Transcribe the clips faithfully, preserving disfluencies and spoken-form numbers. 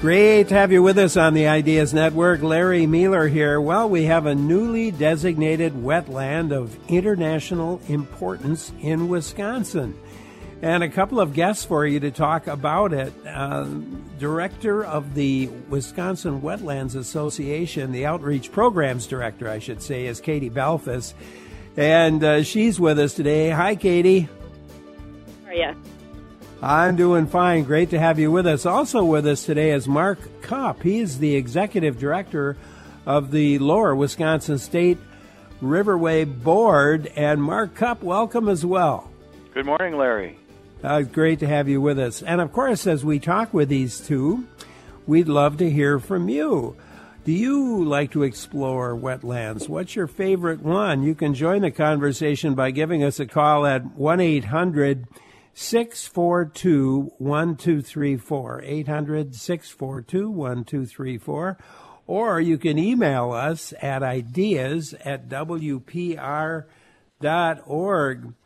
Great to have you with us on the Ideas Network. Larry Mueller here. Well, we have a newly designated wetland of international importance in Wisconsin. And a couple of guests for you to talk about it. Uh, Director of the Wisconsin Wetlands Association, the Outreach Programs Director, I should say, is Katie Balfus. And uh, she's with us today. Hi, Katie. How are you? I'm doing fine. Great to have you with us. Also with us today is Mark Kopp. He is the Executive Director of the Lower Wisconsin State Riverway Board. And Mark Kopp, welcome as well. Good morning, Larry. Uh, great to have you with us. And, of course, as we talk with these two, we'd love to hear from you. Do you like to explore wetlands? What's your favorite one? You can join the conversation by giving us a call at one eight hundred six four two one two three four, eight hundred six four two one two three four, or you can email us at ideas at w p r dot org.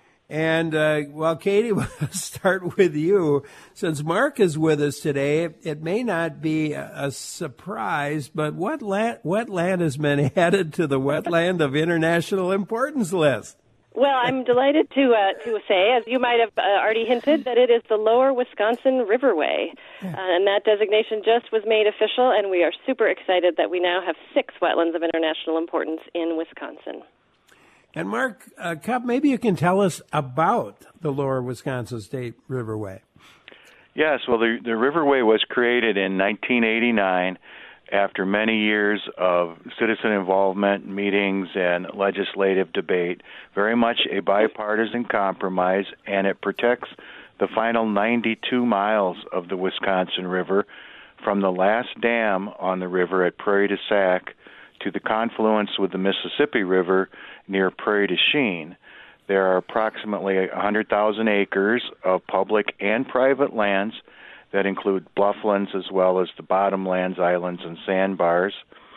And, uh, well, Katie, we'll start with you. Since Mark is with us today, it may not be a surprise, but what land, wetland has been added to the Wetland of International Importance list? Well, I'm delighted to uh, to say, as you might have uh, already hinted, that it is the Lower Wisconsin Riverway. Uh, and that designation just was made official, and we are super excited that we now have six wetlands of international importance in Wisconsin. And Mark uh, Kopp, maybe you can tell us about the Lower Wisconsin State Riverway. Yes, well, the, the Riverway was created in nineteen eighty-nine after many years of citizen involvement, meetings, and legislative debate, very much a bipartisan compromise, and it protects the final ninety-two miles of the Wisconsin River from the last dam on the river at Prairie du Sac to the confluence with the Mississippi River near Prairie du Chien. There are approximately one hundred thousand acres of public and private lands that include blufflands as well as the bottomlands, islands, and sandbars.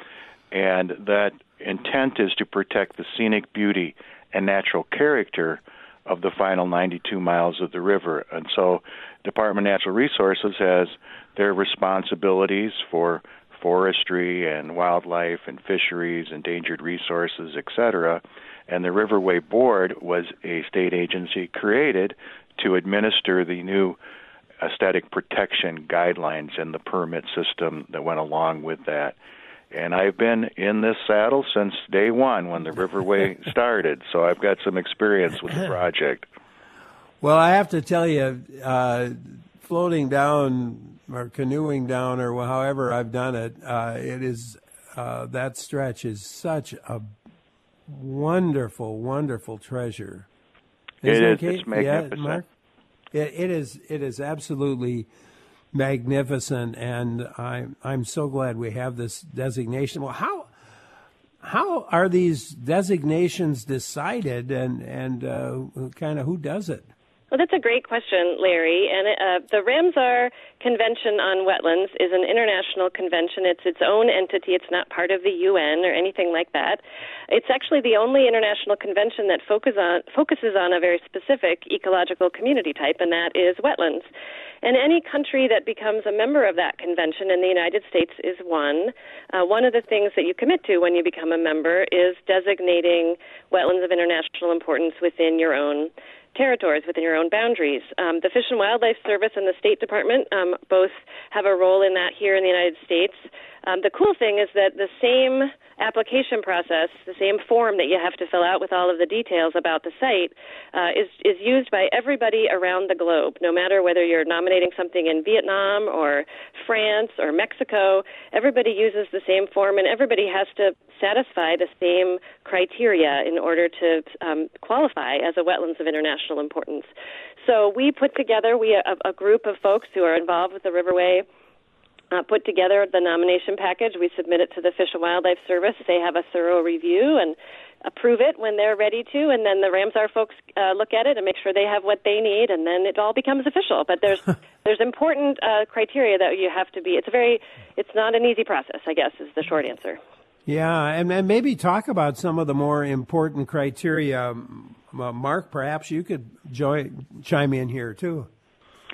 And that intent is to protect the scenic beauty and natural character of the final ninety-two miles of the river. And so Department of Natural Resources has their responsibilities for forestry and wildlife and fisheries, endangered resources, et cetera. And the Riverway Board was a state agency created to administer the new aesthetic protection guidelines and the permit system that went along with that. And I've been in this saddle since day one when the Riverway started, so I've got some experience with the project. Well, I have to tell you, uh, floating down or canoeing down or however I've done it, uh, it is uh, that stretch is such a wonderful, wonderful treasure. Isn't it is. It, it's magnificent. Yeah, Mark? It, it is. It is absolutely magnificent, and I'm I'm so glad we have this designation. Well, how how are these designations decided, and and uh, kind of who does it? Well, that's a great question, Larry. And uh, the Ramsar Convention on Wetlands is an international convention. It's its own entity. It's not part of the U N or anything like that. It's actually the only international convention that focus on, focuses on a very specific ecological community type, and that is wetlands. And any country that becomes a member of that convention, and the United States is one, uh, one of the things that you commit to when you become a member is designating wetlands of international importance within your own territories, within your own boundaries. Um, the Fish and Wildlife Service and the State Department um, both have a role in that here in the United States. Um, the cool thing is that the same application process, the same form that you have to fill out with all of the details about the site, uh, is, is used by everybody around the globe, no matter whether you're nominating something in Vietnam or France or Mexico. Everybody uses the same form, and everybody has to satisfy the same criteria in order to um, qualify as a wetlands of international importance. So we put together, we a, a group of folks who are involved with the Riverway Uh, put together the nomination package. We submit it to the Fish and Wildlife Service. They have a thorough review and approve it when they're ready to, and then the Ramsar folks uh, look at it and make sure they have what they need, and then it all becomes official. But there's there's important uh, criteria that you have to be. It's a very, it's not an easy process, I guess, is the short answer. Yeah, and, and maybe talk about some of the more important criteria. Uh, Mark, perhaps you could join, chime in here too.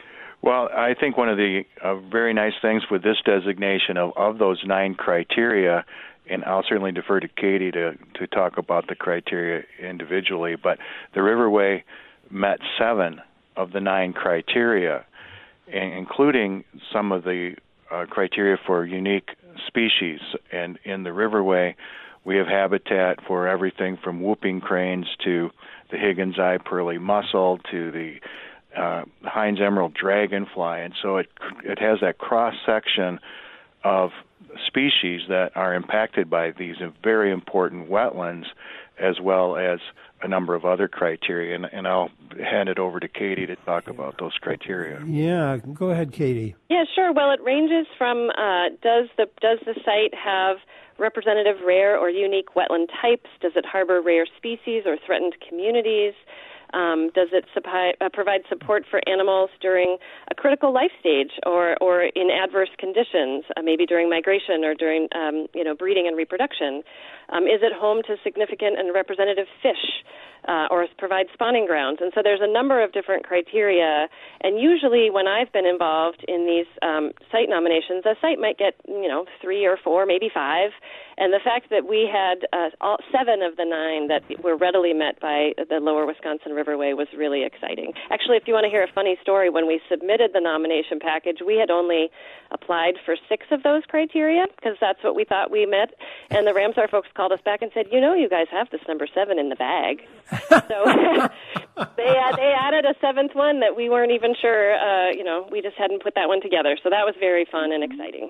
Well, I think one of the uh, very nice things with this designation of, of those nine criteria, and I'll certainly defer to Katie to, to talk about the criteria individually, but the Riverway met seven of the nine criteria, including some of the uh, criteria for unique species. And in the Riverway, we have habitat for everything from whooping cranes to the Higgins eye pearly mussel to the uh, Hines emerald dragonfly. And so it it has that cross-section of species that are impacted by these very important wetlands, as well as a number of other criteria. And, and I'll hand it over to Katie to talk about those criteria. Yeah, go ahead, Katie. Yeah, sure. Well, it ranges from uh, does the does the site have representative rare or unique wetland types? Does it harbor rare species or threatened communities? Um, does it suppi- uh, provide support for animals during a critical life stage or, or in adverse conditions, uh, maybe during migration or during um, you know breeding and reproduction? Um, is it home to significant and representative fish uh, or provide spawning grounds? And so there's a number of different criteria. And usually when I've been involved in these um, site nominations, a site might get you know three or four, maybe five. And the fact that we had uh, all seven of the nine that were readily met by the Lower Wisconsin Riverway was really exciting. Actually, if you want to hear a funny story, when we submitted the nomination package, we had only applied for six of those criteria because that's what we thought we met. And the Ramsar folks called us back and said, you know, you guys have this number seven in the bag. So they, uh, they added a seventh one that we weren't even sure, uh, you know, we just hadn't put that one together. So that was very fun and exciting.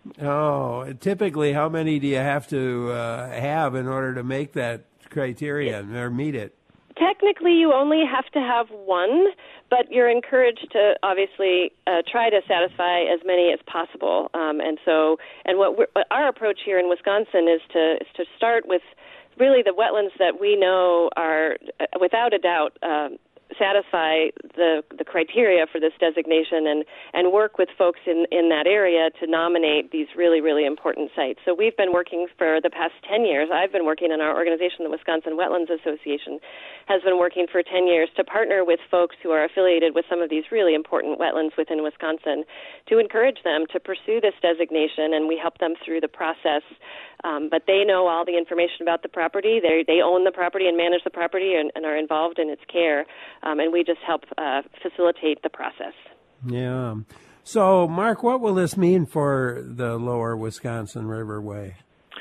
Oh, typically, how many do you have to uh, have in order to make that criterion or meet it? Technically, you only have to have one, but you're encouraged to obviously uh, try to satisfy as many as possible. Um, and so, and what, we're, what our approach here in Wisconsin is to is to start with really the wetlands that we know are, uh, without a doubt, um, satisfy the the criteria for this designation and, and work with folks in, in that area to nominate these really, really important sites. So we've been working for the past ten years. I've been working in our organization, the Wisconsin Wetlands Association, has been working for ten years to partner with folks who are affiliated with some of these really important wetlands within Wisconsin to encourage them to pursue this designation, and we help them through the process. Um, but they know all the information about the property. They they own the property and manage the property and, and are involved in its care. Um, and we just help uh, facilitate the process. Yeah. So, Mark, what will this mean for the Lower Wisconsin Riverway?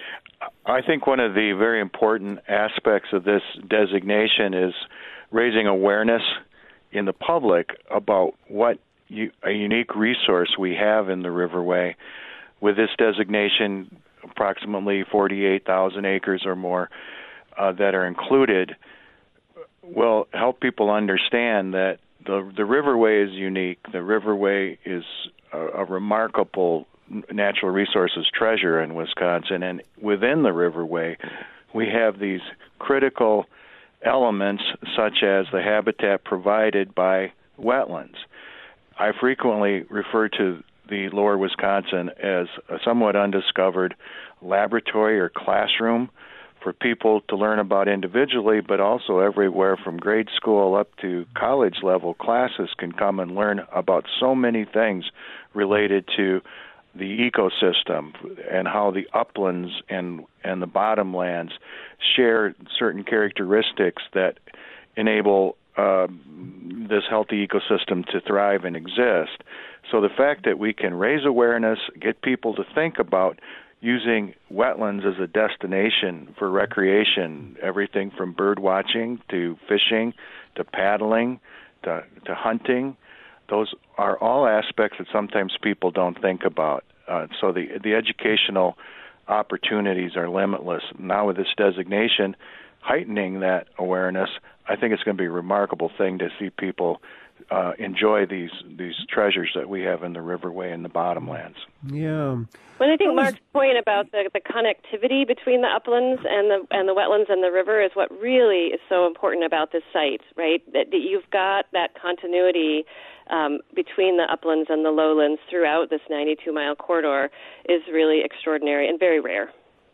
I think one of the very important aspects of this designation is raising awareness in the public about what you, a unique resource we have in the Riverway. With this designation, approximately forty-eight thousand acres or more uh, that are included, will help people understand that the the Riverway is unique. The Riverway is a, a remarkable natural resources treasure in Wisconsin, and within the Riverway, we have these critical elements such as the habitat provided by wetlands. I frequently refer to the Lower Wisconsin as a somewhat undiscovered laboratory or classroom for people to learn about individually, but also everywhere from grade school up to college level classes can come and learn about so many things related to the ecosystem and how the uplands and, and the bottomlands share certain characteristics that enable uh, this healthy ecosystem to thrive and exist. So the fact that we can raise awareness, get people to think about using wetlands as a destination for recreation, everything from bird watching to fishing to paddling to, to hunting, those are all aspects that sometimes people don't think about. Uh, so the the educational opportunities are limitless. Now with this designation heightening that awareness, I think it's going to be a remarkable thing to see people uh, enjoy these these treasures that we have in the Riverway and the bottomlands. Yeah. Well, I think Mark's point about the, the connectivity between the uplands and the and the wetlands and the river is what really is so important about this site, right? That, that you've got that continuity um, between the uplands and the lowlands throughout this ninety-two mile corridor is really extraordinary and very rare.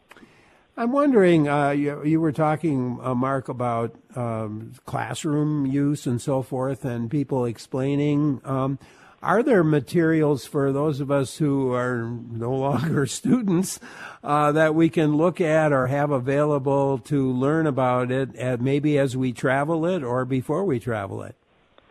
I'm wondering, uh, you, you were talking, uh, Mark, about um, classroom use and so forth and people explaining. Um, Are there materials for those of us who are no longer students uh, that we can look at or have available to learn about it, uh, maybe as we travel it or before we travel it?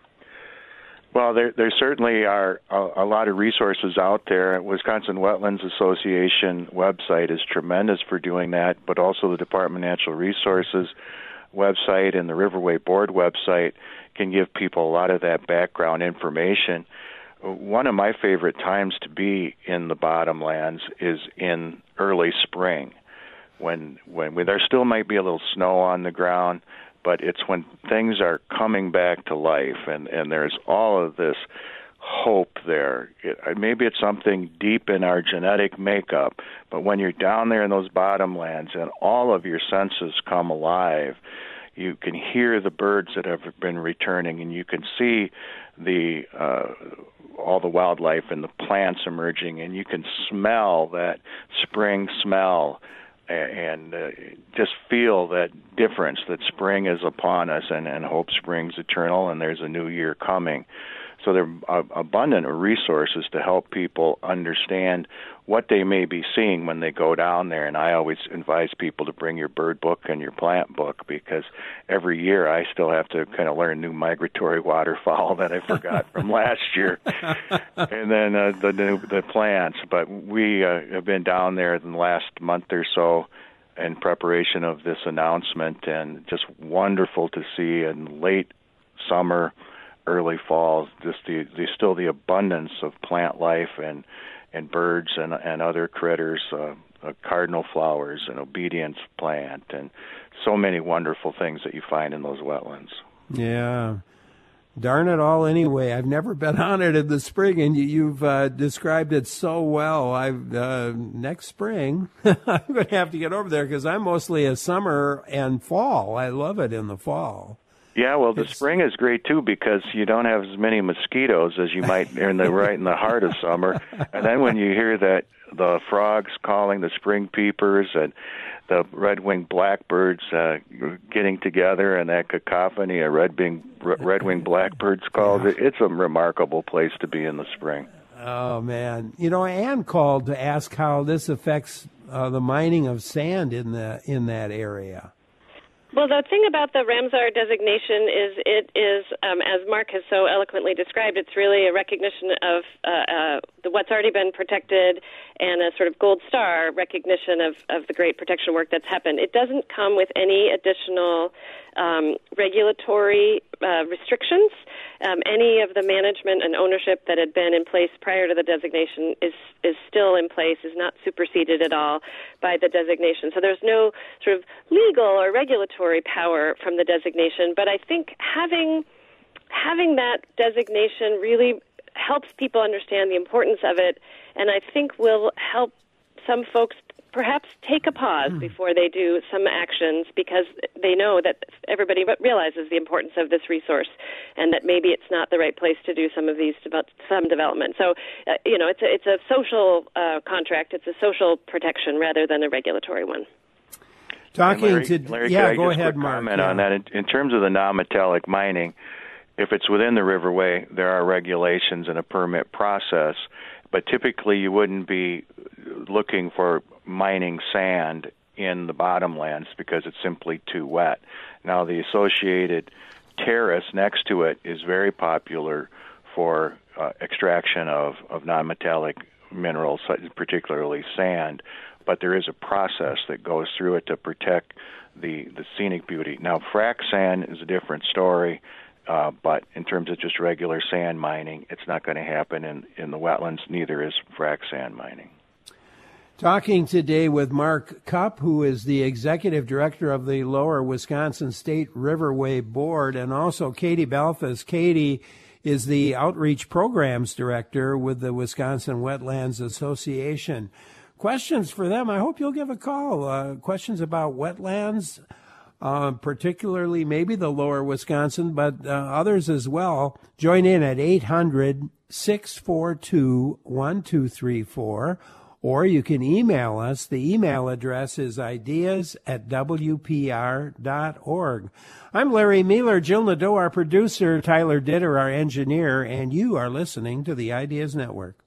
Well, there, there certainly are a, a lot of resources out there. Wisconsin Wetlands Association website is tremendous for doing that, but also the Department of Natural Resources website and the Riverway Board website can give people a lot of that background information. One of my favorite times to be in the bottomlands is in early spring, when when we, there still might be a little snow on the ground, but it's when things are coming back to life, and, and there's all of this hope there. It, maybe it's something deep in our genetic makeup, but when you're down there in those bottomlands and all of your senses come alive, you can hear the birds that have been returning, and you can see the uh, all the wildlife and the plants emerging, and you can smell that spring smell and uh, just feel that difference that spring is upon us, and, and hope springs eternal, and there's a new year coming. So there are abundant resources to help people understand what they may be seeing when they go down there. And I always advise people to bring your bird book and your plant book, because every year I still have to kind of learn new migratory waterfowl that I forgot from last year, and then uh, the new the plants. But we uh, have been down there in the last month or so in preparation of this announcement, and just wonderful to see in late summer, early fall, just the, the still the abundance of plant life and and birds and and other critters, uh, uh, cardinal flowers, and obedience plant, and so many wonderful things that you find in those wetlands. Yeah. Darn it all anyway. I've never been on it in the spring, and you, you've uh, described it so well. I've uh, next spring, I'm going to have to get over there, because I'm mostly a summer and fall. I love it in the fall. Yeah, well, the It's, spring is great too, because you don't have as many mosquitoes as you might in the right in the heart of summer. And then when you hear that the frogs calling, the spring peepers, and the red-winged blackbirds uh, getting together, and that cacophony of red-winged red-winged blackbirds calls, yeah. It's a remarkable place to be in the spring. Oh man, you know, Ann called to ask how this affects uh, the mining of sand in the in that area. Well, the thing about the Ramsar designation is it is, um, as Mark has so eloquently described, it's really a recognition of uh, uh, the, what's already been protected, and a sort of gold star recognition of, of the great protection work that's happened. It doesn't come with any additional um, regulatory uh, restrictions. Um, any of the management and ownership that had been in place prior to the designation is is still in place, is not superseded at all by the designation. So there's no sort of legal or regulatory power from the designation. But I think having having that designation really helps people understand the importance of it, and I think will help some folks perhaps take a pause mm. before they do some actions, because they know that everybody realizes the importance of this resource, and that maybe it's not the right place to do some of these some development. So, uh, you know, it's a, it's a social uh, contract. It's a social protection rather than a regulatory one. Talking Larry, to Larry, yeah, I go just ahead, quick Mark. Comment yeah. on that. In, in terms of the non-metallic mining, if it's within the riverway, there are regulations and a permit process, but typically you wouldn't be looking for mining sand in the bottomlands because it's simply too wet. Now, the associated terrace next to it is very popular for uh, extraction of, of non-metallic minerals, particularly sand, but there is a process that goes through it to protect the, the scenic beauty. Now, frac sand is a different story. Uh, but in terms of just regular sand mining, it's not going to happen in, in the wetlands. Neither is frac sand mining. Talking today with Mark Kupp, who is the executive director of the Lower Wisconsin State Riverway Board, and also Katie Balthus. Katie is the outreach programs director with the Wisconsin Wetlands Association. Questions for them? I hope you'll give a call. Uh, questions about wetlands, Uh, particularly maybe the Lower Wisconsin, but uh, others as well. Join in at eight hundred, six four two, one two three four, or you can email us. The email address is ideas at w p r dot org. I'm Larry Mueller, Jill Nadeau, our producer, Tyler Ditter, our engineer, and you are listening to the Ideas Network.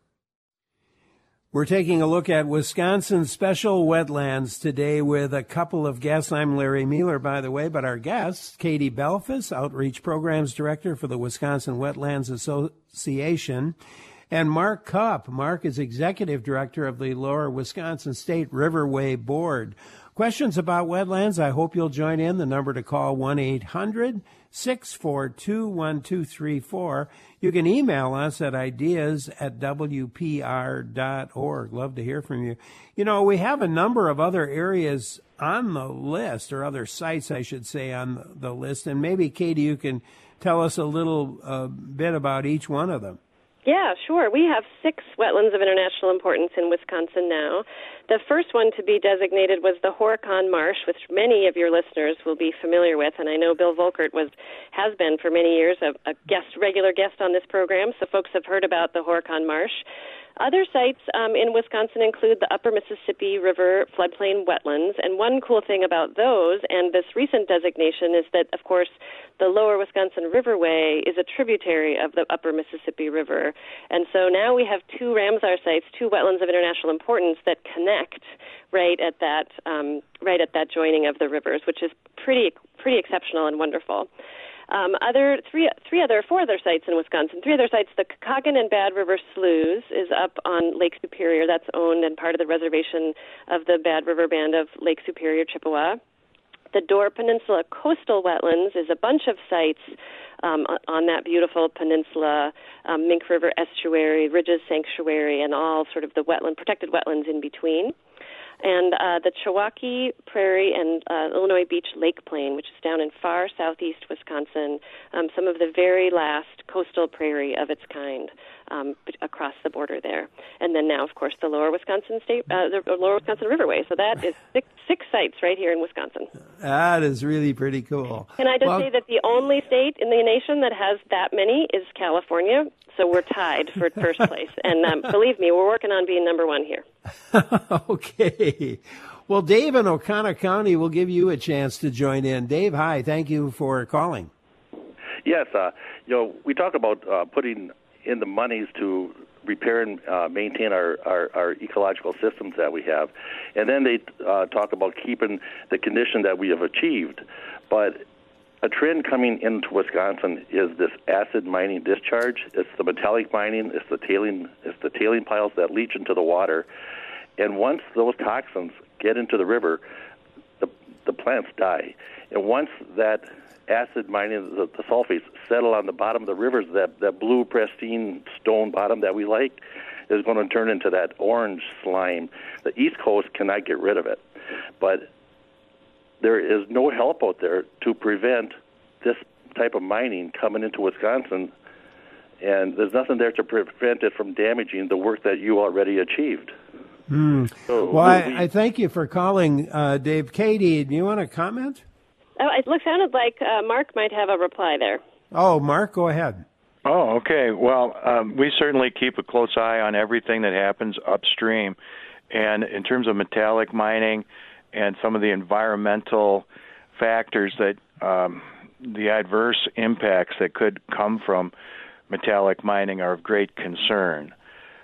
We're taking a look at Wisconsin's special wetlands today with a couple of guests. I'm Larry Mueller, by the way, but our guests, Katie Belfus, Outreach Programs Director for the Wisconsin Wetlands Association, and Mark Kupp. Mark is Executive Director of the Lower Wisconsin State Riverway Board. Questions about wetlands, I hope you'll join in. The number to call, one eight hundred six four two one two three four. You can email us at ideas at w p r dot org. Love to hear from you. You know, we have a number of other areas on the list, or other sites, I should say, on the list. And maybe, Katie, you can tell us a little uh, bit about each one of them. Yeah, sure. We have six wetlands of international importance in Wisconsin now. The first one to be designated was the Horicon Marsh, which many of your listeners will be familiar with, and I know Bill Volkert was has been for many years a, a guest, regular guest on this program, so folks have heard about the Horicon Marsh. Other sites um, in Wisconsin include the Upper Mississippi River floodplain wetlands, and one cool thing about those and this recent designation is that, of course, the Lower Wisconsin Riverway is a tributary of the Upper Mississippi River, and so now we have two Ramsar sites, two wetlands of international importance that connect right at that um, right at that joining of the rivers, which is pretty pretty exceptional and wonderful. Um, other three, three other, four other sites in Wisconsin. Three other sites. The Kakagan and Bad River Sloughs is up on Lake Superior. That's owned and part of the reservation of the Bad River Band of Lake Superior, Chippewa. The Door Peninsula Coastal Wetlands is a bunch of sites um, on that beautiful peninsula, um, Mink River Estuary, Ridges Sanctuary, and all sort of the wetland, protected wetlands in between. And uh, the Chewauquee Prairie and uh, Illinois Beach Lake Plain, which is down in far southeast Wisconsin, um, some of the very last coastal prairie of its kind um, across the border there. And then now, of course, the Lower Wisconsin State, uh, the Lower Wisconsin Riverway. So that is six, six sites right here in Wisconsin. That is really pretty cool. Can I just well, say that the only state in the nation that has that many is California? So we're tied for first place. And um, believe me, we're working on being number one here. Okay. Well, Dave in Oconto County will give you a chance to join in. Dave, hi. Thank you for calling. Yes. Uh, you know, we talk about uh, putting in the monies to repair and uh, maintain our, our, our ecological systems that we have. And then they uh, talk about keeping the condition that we have achieved. But a trend coming into Wisconsin is this acid mining discharge. It's the metallic mining. It's the tailing. It's the tailing piles that leach into the water. And once those toxins get into the river, the the plants die. And once that acid mining, the, the sulfates settle on the bottom of the rivers, that that blue pristine stone bottom that we like is going to turn into that orange slime. The East Coast cannot get rid of it, but there is no help out there to prevent this type of mining coming into Wisconsin, and there's nothing there to prevent it from damaging the work that you already achieved. Mm. So well, we, I, I thank you for calling, uh, Dave. Katie, do you want to comment? Oh, it looked, sounded like uh, Mark might have a reply there. Oh, Mark, go ahead. Oh, okay. Well, um, we certainly keep a close eye on everything that happens upstream. And in terms of metallic mining and some of the environmental factors that um, the adverse impacts that could come from metallic mining are of great concern.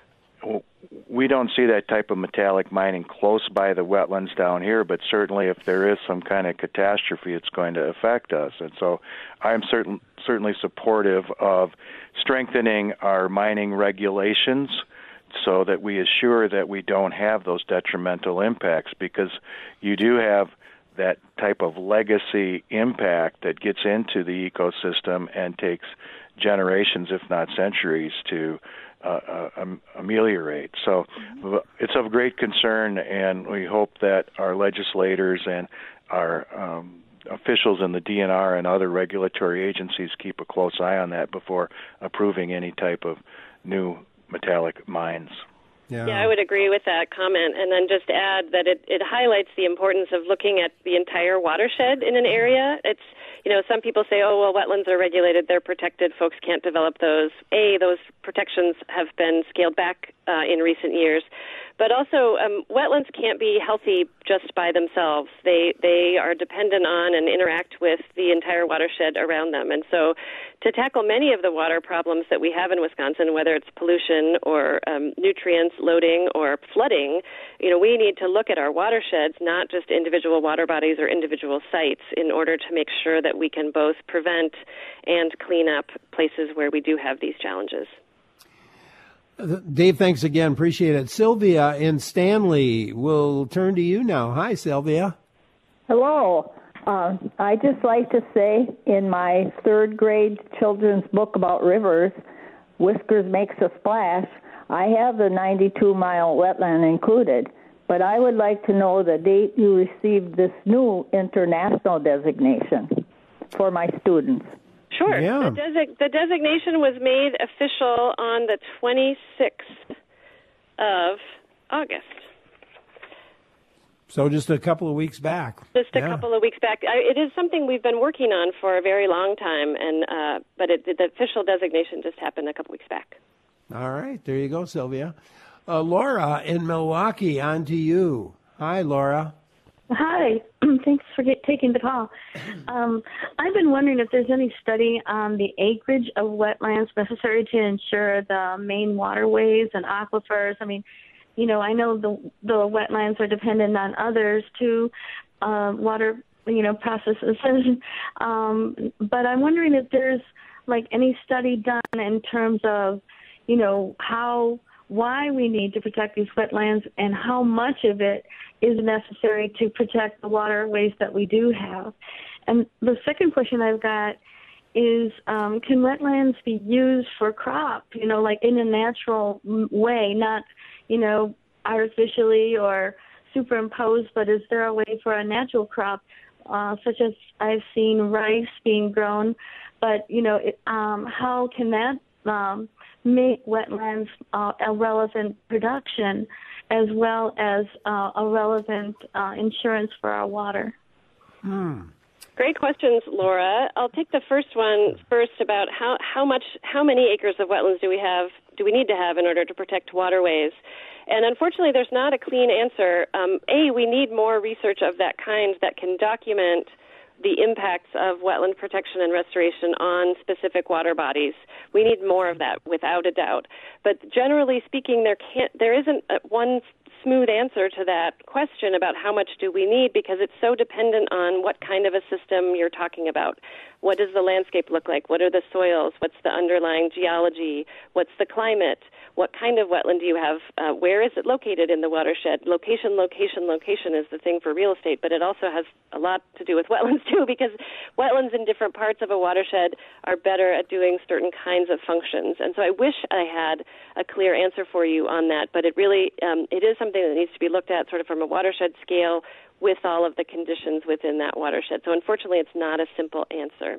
We don't see that type of metallic mining close by the wetlands down here, but certainly if there is some kind of catastrophe, it's going to affect us. And so I'm certain, certainly supportive of strengthening our mining regulations so that we assure that we don't have those detrimental impacts, because you do have that type of legacy impact that gets into the ecosystem and takes generations, if not centuries, to uh, uh, ameliorate. So it's of great concern, and we hope that our legislators and our um, officials in the D N R and other regulatory agencies keep a close eye on that before approving any type of new metallic mines. Yeah. yeah, I would agree with that comment, and then just add that it, it highlights the importance of looking at the entire watershed in an area. It's, you know, some people say, oh, well, wetlands are regulated, they're protected, folks can't develop those. A, those protections have been scaled back uh, in recent years, But also, um, wetlands can't be healthy just by themselves. They they are dependent on and interact with the entire watershed around them. And so to tackle many of the water problems that we have in Wisconsin, whether it's pollution or um, nutrients loading or flooding, you know, we need to look at our watersheds, not just individual water bodies or individual sites, in order to make sure that we can both prevent and clean up places where we do have these challenges. Dave, thanks again. Appreciate it. Sylvia in Stanley, we'll turn to you now. Hi, Sylvia. Hello. Uh, I just like to say in my third grade children's book about rivers, Whiskers Makes a Splash, I have the ninety-two mile wetland included, but I would like to know the date you received this new international designation for my students. Sure. Yeah. The, desi- the designation was made official on the twenty-sixth of August. So just a couple of weeks back. Just a yeah. couple of weeks back. I, it is something we've been working on for a very long time, and uh, but it, the official designation just happened a couple weeks back. All right. There you go, Sylvia. Uh, Laura in Milwaukee, on to you. Hi, Laura. Hi. Thanks for get, taking the call. Um, I've been wondering if there's any study on the acreage of wetlands necessary to ensure the main waterways and aquifers. I mean, you know, I know the the wetlands are dependent on others to uh, water, you know, processes. um, but I'm wondering if there's like any study done in terms of, you know, how why we need to protect these wetlands and how much of it is necessary to protect the waterways that we do have. And the second question I've got is, um, can wetlands be used for crop, you know, like in a natural way, not, you know, artificially or superimposed, but is there a way for a natural crop, uh, such as I've seen rice being grown, but, you know, it, um, how can that um, make wetlands uh, a relevant production as well as uh, a relevant uh, insurance for our water? Hmm. Great questions, Laura. I'll take the first one first about how, how much, how many acres of wetlands do we have, do we need to have in order to protect waterways? And unfortunately, there's not a clean answer. Um, A, we need more research of that kind that can document the impacts of wetland protection and restoration on specific water bodies. We need more of that, without a doubt. But generally speaking, there can't, there isn't a, one smooth answer to that question about how much do we need, because it's so dependent on what kind of a system you're talking about. What does the landscape look like? What are the soils? What's the underlying geology? What's the climate? What kind of wetland do you have? Uh, where is it located in the watershed? Location, location, location is the thing for real estate, but it also has a lot to do with wetlands too, because wetlands in different parts of a watershed are better at doing certain kinds of functions. And so I wish I had a clear answer for you on that, but it really, um, it is something that needs to be looked at sort of from a watershed scale with all of the conditions within that watershed. So unfortunately, it's not a simple answer.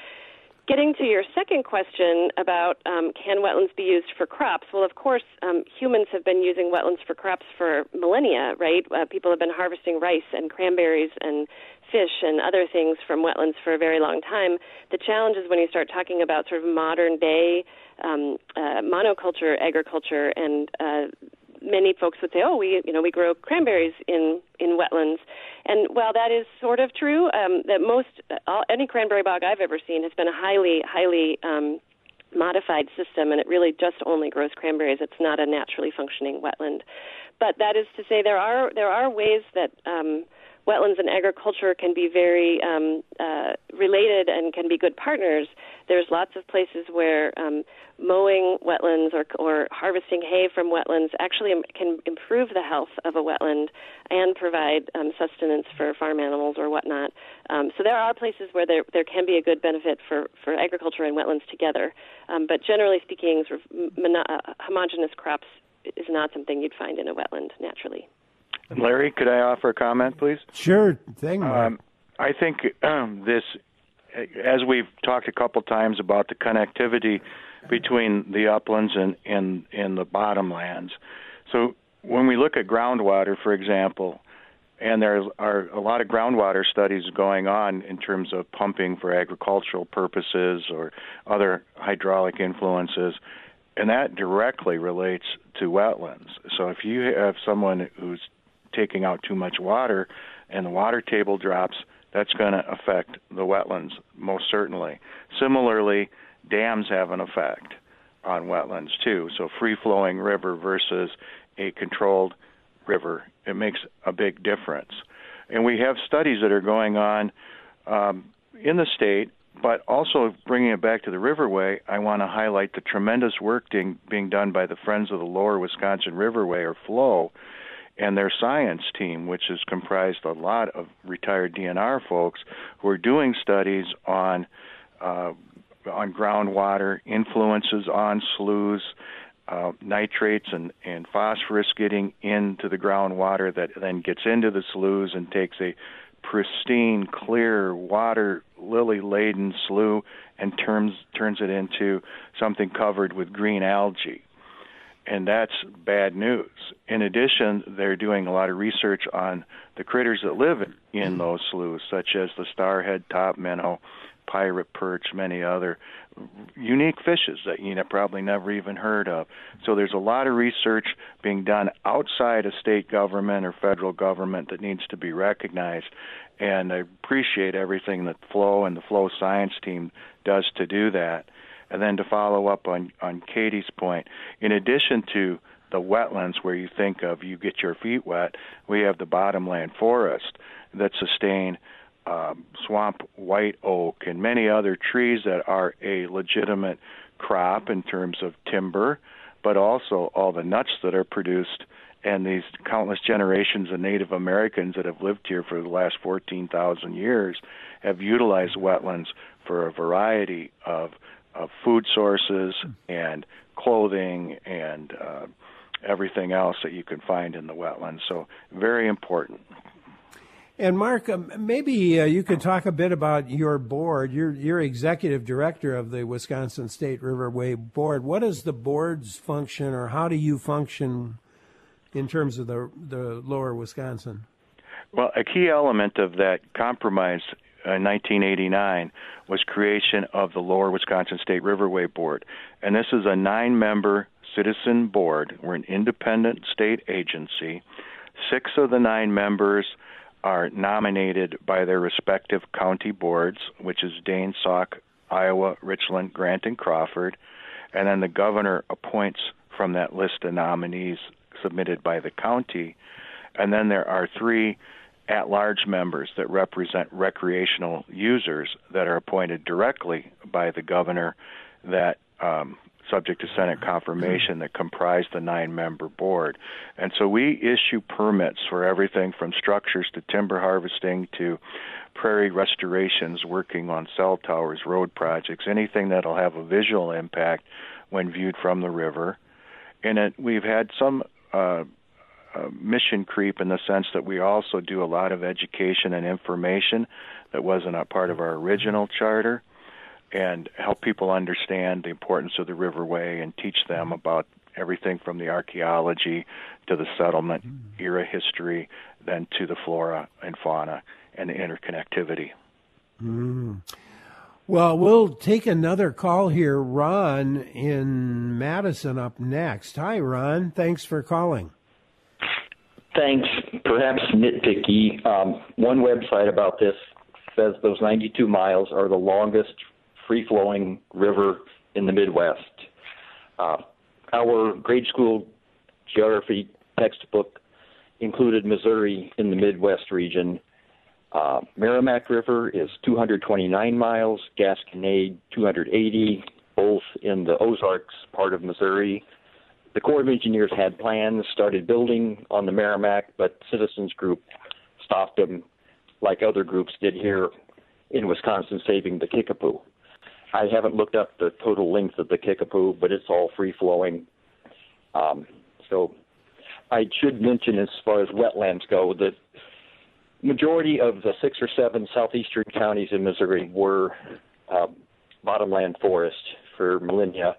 Getting to your second question about um, can wetlands be used for crops? Well, of course, um, humans have been using wetlands for crops for millennia, right? Uh, people have been harvesting rice and cranberries and fish and other things from wetlands for a very long time. The challenge is when you start talking about sort of modern day um, uh, monoculture agriculture, and uh, many folks would say, oh, we, you know, we grow cranberries in, in wetlands. And while that is sort of true, um, that most, all, any cranberry bog I've ever seen has been a highly, highly um, modified system, and it really just only grows cranberries. It's not a naturally functioning wetland. But that is to say there are, there are ways that um, wetlands and agriculture can be very um, uh, related and can be good partners. There's lots of places where um, mowing wetlands or, or harvesting hay from wetlands actually can improve the health of a wetland and provide um, sustenance for farm animals or whatnot. Um, so there are places where there there can be a good benefit for, for agriculture and wetlands together. Um, but generally speaking, sort of mono- uh, homogeneous crops is not something you'd find in a wetland naturally. Larry, could I offer a comment, please? Sure thing, Mark. Um, I think um, this, as we've talked a couple times about the connectivity between the uplands and, and, and the bottomlands. So when we look at groundwater, for example, and there are a lot of groundwater studies going on in terms of pumping for agricultural purposes or other hydraulic influences, and that directly relates to wetlands. So if you have someone who's taking out too much water and the water table drops, that's going to affect the wetlands most certainly. Similarly, dams have an effect on wetlands too. So free-flowing river versus a controlled river, it makes a big difference. And we have studies that are going on um, in the state, but also bringing it back to the Riverway, I want to highlight the tremendous work being, being done by the Friends of the Lower Wisconsin Riverway, or FLOW, and their science team, which is comprised a lot of retired D N R folks who are doing studies on uh, on groundwater, influences on sloughs, uh, nitrates and, and phosphorus getting into the groundwater that then gets into the sloughs and takes a pristine, clear, water lily-laden slough and turns turns it into something covered with green algae. And that's bad news. In addition, they're doing a lot of research on the critters that live in those sloughs, such as the starhead top minnow, pirate perch, many other unique fishes that you know, probably never even heard of. So there's a lot of research being done outside of state government or federal government that needs to be recognized. And I appreciate everything that FLOW and the FLOW science team does to do that. And then to follow up on, on Katie's point, in addition to the wetlands where you think of you get your feet wet, we have the bottomland forest that sustain um, swamp white oak and many other trees that are a legitimate crop in terms of timber, but also all the nuts that are produced, and these countless generations of Native Americans that have lived here for the last fourteen thousand years have utilized wetlands for a variety of of food sources and clothing and uh, everything else that you can find in the wetlands. So very important. And Mark, um, maybe uh, you could talk a bit about your board. You're, you're executive director of the Wisconsin State Riverway Board. What is the board's function, or how do you function in terms of the, the lower Wisconsin? Well, a key element of that compromise in nineteen eighty-nine was creation of the Lower Wisconsin State Riverway Board. And this is a nine-member citizen board. We're an independent state agency. Six of the nine members are nominated by their respective county boards, which is Dane, Sauk, Iowa, Richland, Grant, and Crawford. And then the governor appoints from that list of nominees submitted by the county. And then there are three at-large members that represent recreational users that are appointed directly by the governor that, um, subject to Senate confirmation, that comprise the nine-member board. And so we issue permits for everything from structures to timber harvesting to prairie restorations, working on cell towers, road projects, anything that'll have a visual impact when viewed from the river. And it, we've had some uh, uh, mission creep in the sense that we also do a lot of education and information that wasn't a part of our original charter, and help people understand the importance of the Riverway and teach them about everything from the archaeology to the settlement era history, then to the flora and fauna and the interconnectivity. Mm. Well, we'll take another call here. Ron in Madison up next. Hi, Ron. Thanks for calling. Thanks. Perhaps nitpicky. Um, one website about this says those ninety-two miles are the longest free-flowing river in the Midwest. Uh, our grade school geography textbook included Missouri in the Midwest region. Uh, Merrimack River is two hundred twenty-nine miles, Gasconade two hundred eighty, both in the Ozarks part of Missouri. The Corps of Engineers had plans, started building on the Merrimack, but citizens group stopped them like other groups did here in Wisconsin, saving the Kickapoo. I haven't looked up the total length of the Kickapoo, but it's all free-flowing. Um, so I should mention, as far as wetlands go, that majority of the six or seven southeastern counties in Missouri were uh, bottomland forest for millennia.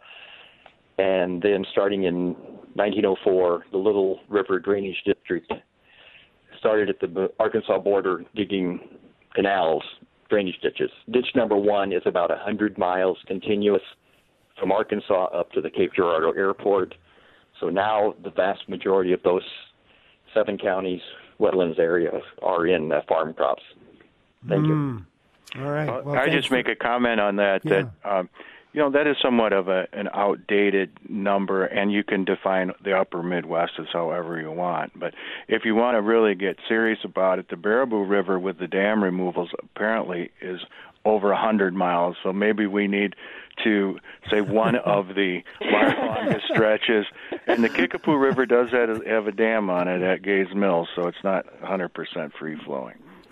And then starting in nineteen oh four, the Little River Drainage District started at the Arkansas border digging canals, drainage ditches. Ditch number one is about one hundred miles continuous from Arkansas up to the Cape Girardeau Airport. So now the vast majority of those seven counties, wetlands areas, are in uh, farm crops. Thank mm. you. All right. Well, I just for... make a comment on that, yeah. that, um, you know, that is somewhat of a, an outdated number, and you can define the upper Midwest as however you want. But if you want to really get serious about it, the Baraboo River with the dam removals apparently is over one hundred miles, so maybe we need to say one of the longest stretches. And the Kickapoo River does have, have a dam on it at Gays Mills, so it's not one hundred percent free-flowing.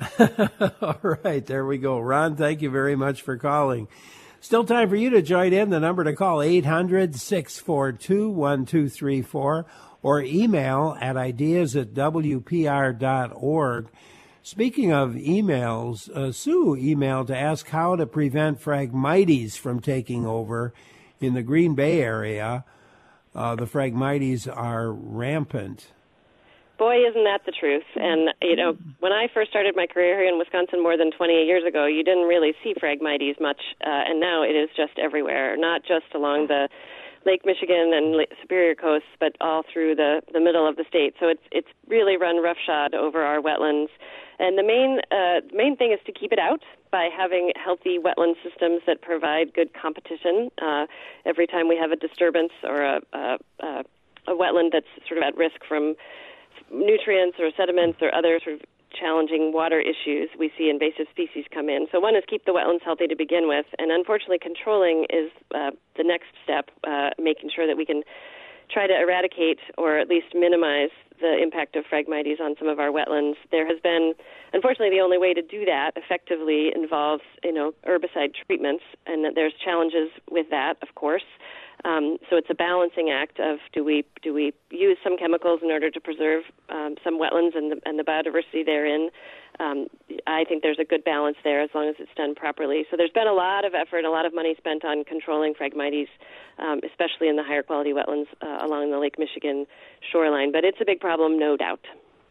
All right, there we go. Ron, thank you very much for calling. Still time for you to join in. The number to call, eight hundred, six four two, one two three four, or email at ideas at w p r dot org. Speaking of emails, uh, Sue emailed to ask how to prevent Phragmites from taking over in the Green Bay area. Uh, the Phragmites are rampant. Boy, isn't that the truth. And, you know, when I first started my career here in Wisconsin more than twenty years ago, you didn't really see Phragmites much, uh, and now it is just everywhere, not just along the Lake Michigan and Lake Superior coasts, but all through the, the middle of the state. So it's it's really run roughshod over our wetlands. And the main uh, main thing is to keep it out by having healthy wetland systems that provide good competition. Uh, every time we have a disturbance or a, a, a, a wetland that's sort of at risk from nutrients or sediments or other sort of challenging water issues, we see invasive species come in. So one is keep the wetlands healthy to begin with, and unfortunately controlling is uh, the next step, uh, making sure that we can try to eradicate or at least minimize the impact of Phragmites on some of our wetlands. There has been, unfortunately, the only way to do that effectively involves, you know, herbicide treatments, and there's challenges with that, of course. Um, so it's a balancing act of do we do we use some chemicals in order to preserve um, some wetlands and the, and the biodiversity therein. Um, I think there's a good balance there as long as it's done properly. So there's been a lot of effort, a lot of money spent on controlling Phragmites, um, especially in the higher quality wetlands uh, along the Lake Michigan shoreline. But it's a big problem, no doubt.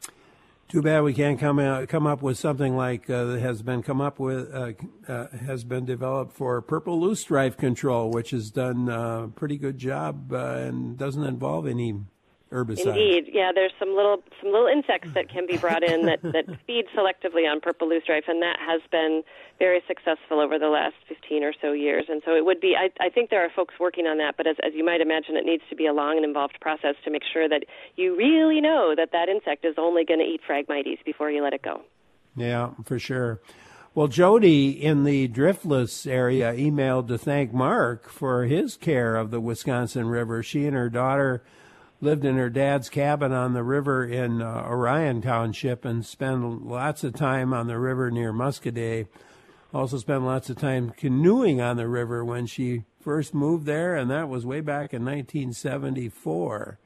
Too bad we can't come out, come up with something like uh, that has been come up with uh, uh, has been developed for purple loosestrife control, which has done a pretty good job uh, and doesn't involve any herbicides. Indeed, yeah. There's some little some little insects that can be brought in that, that feed selectively on purple loosestrife, and that has been very successful over the last fifteen or so years. And so it would be. I, I think there are folks working on that, but as, as you might imagine, it needs to be a long and involved process to make sure that you really know that that insect is only going to eat Phragmites before you let it go. Yeah, for sure. Well, Jody in the Driftless area emailed to thank Mark for his care of the Wisconsin River. She and her daughter lived in her dad's cabin on the river in uh, Orion Township and spent lots of time on the river near Muscadet. Also spent lots of time canoeing on the river when she first moved there, and that was way back in nineteen seventy-four.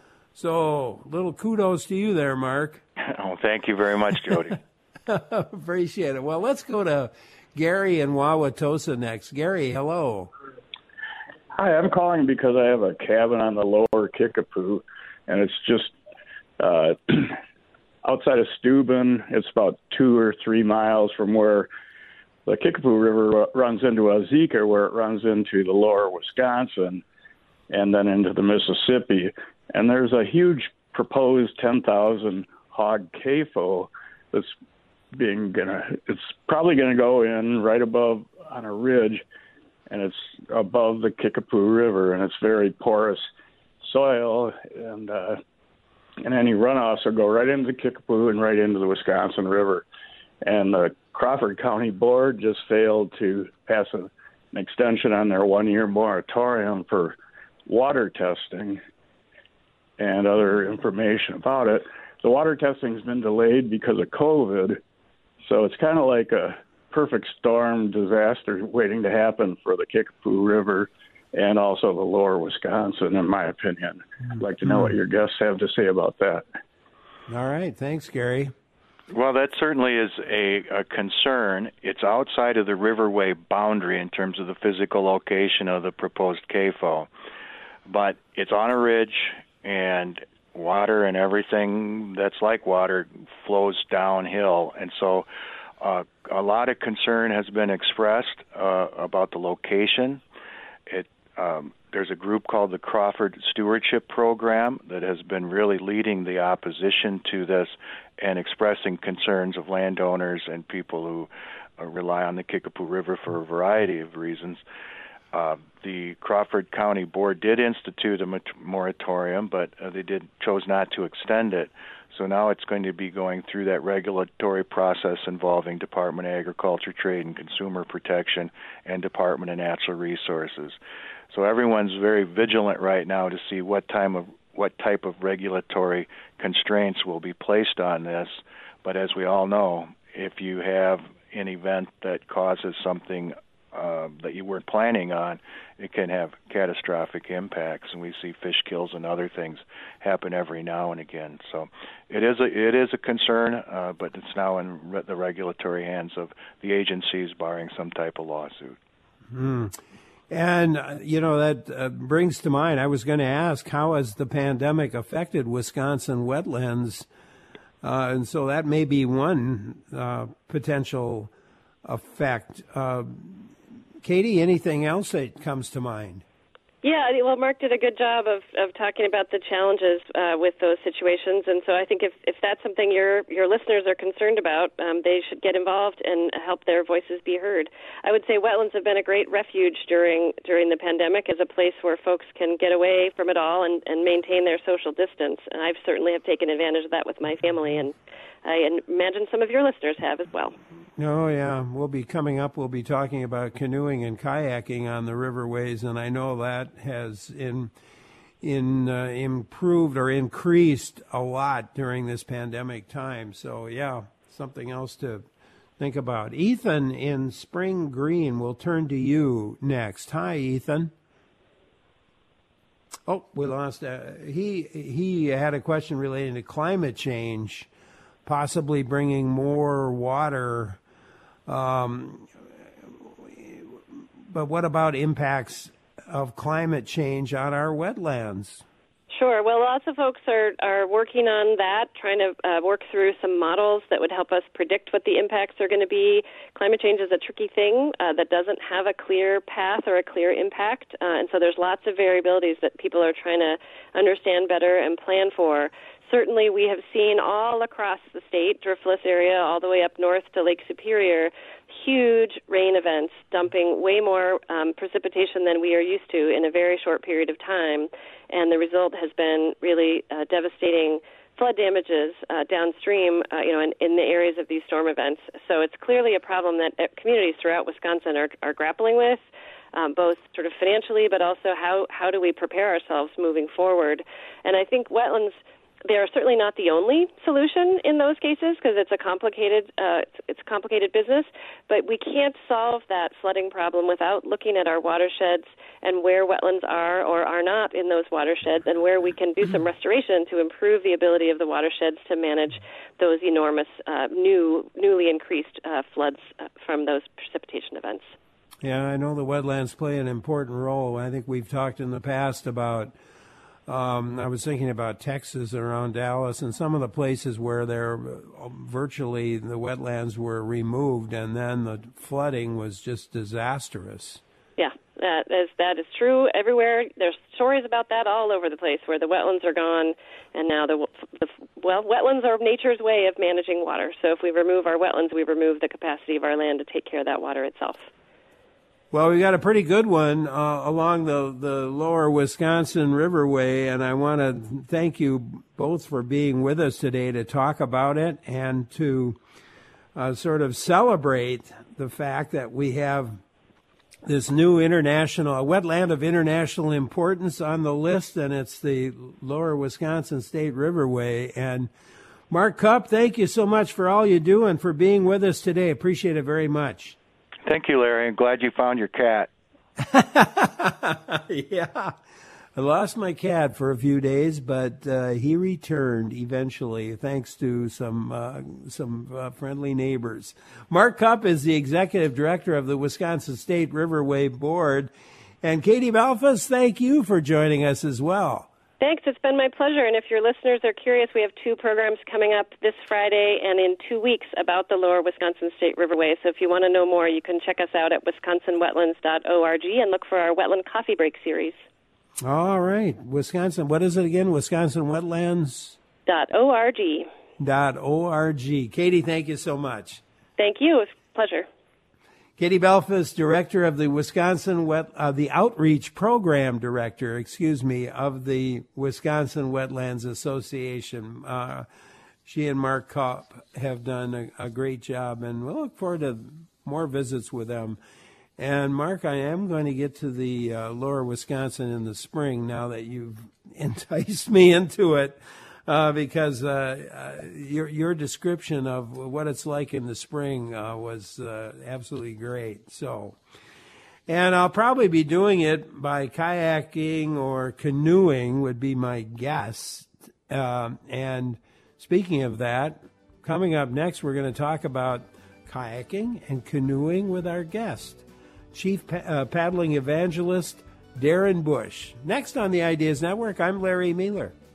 So, little kudos to you there, Mark. Oh, thank you very much, Jody. Appreciate it. Well, let's go to Gary in Wauwatosa next. Gary, hello. Hi, I'm calling because I have a cabin on the lower Kickapoo, and it's just uh, outside of Steuben. It's about two or three miles from where the Kickapoo River runs into Azeka, where it runs into the lower Wisconsin and then into the Mississippi. And there's a huge proposed ten thousand hog C A F O that's being gonna. It's probably going to go in right above on a ridge, and it's above the Kickapoo River, and it's very porous soil, and uh, and any runoffs will go right into the Kickapoo and right into the Wisconsin River. And the Crawford County Board just failed to pass a, an extension on their one-year moratorium for water testing and other information about it. The water testing has been delayed because of COVID, so it's kind of like a perfect storm disaster waiting to happen for the Kickapoo River and also the lower Wisconsin, in my opinion. I'd like to know what your guests have to say about that. All right. Thanks, Gary. Well, that certainly is a, a concern. It's outside of the riverway boundary in terms of the physical location of the proposed C A F O. But it's on a ridge, and water and everything that's like water flows downhill. And so uh, a lot of concern has been expressed uh, about the location. It Um, there's a group called the Crawford Stewardship Program that has been really leading the opposition to this and expressing concerns of landowners and people who uh, rely on the Kickapoo River for a variety of reasons. Uh, the Crawford County Board did institute a moratorium, but uh, they did chose not to extend it. So now it's going to be going through that regulatory process involving Department of Agriculture, Trade, and Consumer Protection and Department of Natural Resources. So everyone's very vigilant right now to see what time of what type of regulatory constraints will be placed on this. But as we all know, if you have an event that causes something uh, that you weren't planning on, it can have catastrophic impacts, and we see fish kills and other things happen every now and again. So it is a it is a concern, uh, but it's now in re- the regulatory hands of the agencies, barring some type of lawsuit. Mm. And, uh, you know, that uh, brings to mind, I was going to ask, how has the pandemic affected Wisconsin wetlands? Uh, and so that may be one uh, potential effect. Uh, Katie, anything else that comes to mind? Yeah, well, Mark did a good job of, of talking about the challenges uh, with those situations, and so I think if, if that's something your your listeners are concerned about, um, they should get involved and help their voices be heard. I would say wetlands have been a great refuge during during the pandemic as a place where folks can get away from it all and, and maintain their social distance, and I've certainly have taken advantage of that with my family, and I imagine some of your listeners have as well. Oh, yeah. We'll be coming up, we'll be talking about canoeing and kayaking on the riverways, and I know that has in, in uh, improved or increased a lot during this pandemic time. So, yeah, something else to think about. Ethan in Spring Green, will turn to you next. Hi, Ethan. Oh, we lost. Uh, he he had a question relating to climate change, possibly bringing more water. Um, but what about impacts of climate change on our wetlands? Sure. Well, lots of folks are, are working on that, trying to uh, work through some models that would help us predict what the impacts are going to be. Climate change is a tricky thing uh, that doesn't have a clear path or a clear impact, uh, and so there's lots of variabilities that people are trying to understand better and plan for. Certainly, we have seen all across the state, Driftless area, all the way up north to Lake Superior, huge rain events dumping way more um, precipitation than we are used to in a very short period of time. And the result has been really uh, devastating flood damages uh, downstream, uh, you know, in, in the areas of these storm events. So it's clearly a problem that uh, communities throughout Wisconsin are, are grappling with. Um, both sort of financially, but also how, how do we prepare ourselves moving forward. And I think wetlands, they are certainly not the only solution in those cases because it's a complicated uh, it's, it's a complicated business, but we can't solve that flooding problem without looking at our watersheds and where wetlands are or are not in those watersheds and where we can do some restoration to improve the ability of the watersheds to manage those enormous uh, new newly increased uh, floods uh, from those precipitation events. Yeah, I know the wetlands play an important role. I think we've talked in the past about, um, I was thinking about Texas around Dallas and some of the places where there virtually the wetlands were removed and then the flooding was just disastrous. Yeah, that is, that is true everywhere. There's stories about that all over the place where the wetlands are gone and now the, the well, wetlands are nature's way of managing water. So if we remove our wetlands, we remove the capacity of our land to take care of that water itself. Well, we got a pretty good one uh, along the, the lower Wisconsin Riverway, and I want to thank you both for being with us today to talk about it and to uh, sort of celebrate the fact that we have this new international, a wetland of international importance on the list, and it's the lower Wisconsin State Riverway. And Mark Kupp, thank you so much for all you do and for being with us today. Appreciate it very much. Thank you, Larry. I'm glad you found your cat. Yeah. I lost my cat for a few days, but uh, he returned eventually, thanks to some uh, some uh, friendly neighbors. Mark Kupp is the executive director of the Wisconsin State Riverway Board. And Katie Malphus, thank you for joining us as well. Thanks. It's been my pleasure. And if your listeners are curious, we have two programs coming up this Friday and in two weeks about the Lower Wisconsin State Riverway. So if you want to know more, you can check us out at wisconsin wetlands dot org and look for our Wetland Coffee Break series. All right. Wisconsin, what is it again? Wisconsin Wetlands? Dot org. Dot org. Katie, thank you so much. Thank you. It's a pleasure. Katie Belfus, director of the Wisconsin Wet, uh, the Outreach Program Director, excuse me, of the Wisconsin Wetlands Association. Uh, she and Mark Kopp have done a, a great job, and we'll look forward to more visits with them. And Mark, I am going to get to the uh, Lower Wisconsin in the spring now that you've enticed me into it. Uh, because uh, uh, your your description of what it's like in the spring uh, was uh, absolutely great. So, and I'll probably be doing it by kayaking or canoeing would be my guess. Uh, and speaking of that, coming up next, we're going to talk about kayaking and canoeing with our guest, Chief pa- uh, Paddling Evangelist Darren Bush. Next on the Ideas Network, I'm Larry Mueller.